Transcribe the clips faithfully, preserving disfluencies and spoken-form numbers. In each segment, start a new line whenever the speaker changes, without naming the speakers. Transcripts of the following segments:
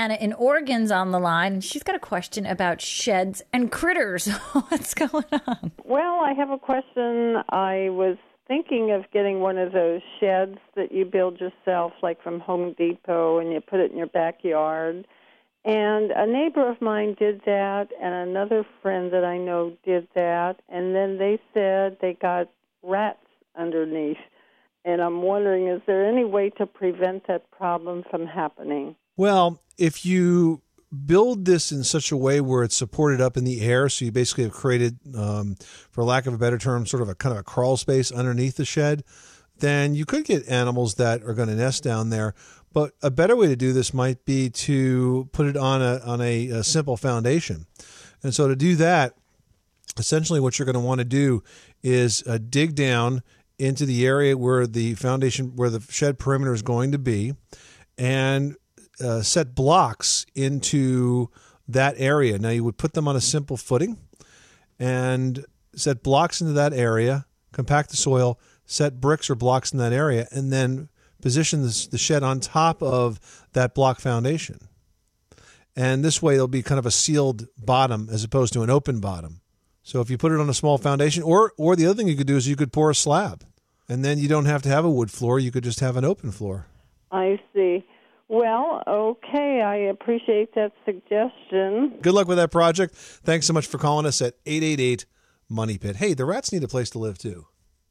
Anna in Oregon's on the line, and she's got a question about sheds and critters. What's going on?
Well, I have a question. I was thinking of getting one of those sheds that you build yourself, like from Home Depot, and you put it in your backyard. And a neighbor of mine did that, and another friend that I know did that, and then they said they got rats underneath. And I'm wondering, is there any way to prevent that problem from happening?
Well, if you build this in such a way where it's supported up in the air, so you basically have created, um, for lack of a better term, sort of a kind of a crawl space underneath the shed, then you could get animals that are going to nest down there. But a better way to do this might be to put it on a on a, a simple foundation. And so to do that, essentially what you're going to want to do is uh, dig down into the area where the foundation, where the shed perimeter is going to be, and uh, set blocks into that area. Now you would put them on a simple footing and set blocks into that area, compact the soil, set bricks or blocks in that area, and then position the, the shed on top of that block foundation. And this way it'll be kind of a sealed bottom as opposed to an open bottom. So if you put it on a small foundation, or or the other thing you could do is you could pour a slab, and then you don't have to have a wood floor. You could just have an open floor.
I see. Well, okay, I appreciate that suggestion.
Good luck with that project. Thanks so much for calling us at eight eight eight, money pit. Hey, the rats need a place to live too.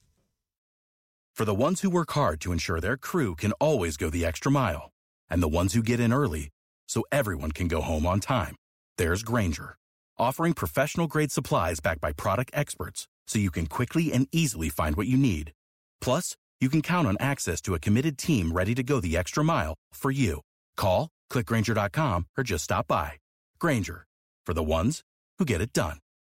For the ones who work hard to ensure their crew can always go the extra mile, and the ones who get in early so everyone can go home on time, there's Grainger, offering professional-grade supplies backed by product experts so you can quickly and easily find what you need. Plus, you can count on access to a committed team ready to go the extra mile for you. Call, click Grainger dot com, or just stop by. Grainger, for the ones who get it done.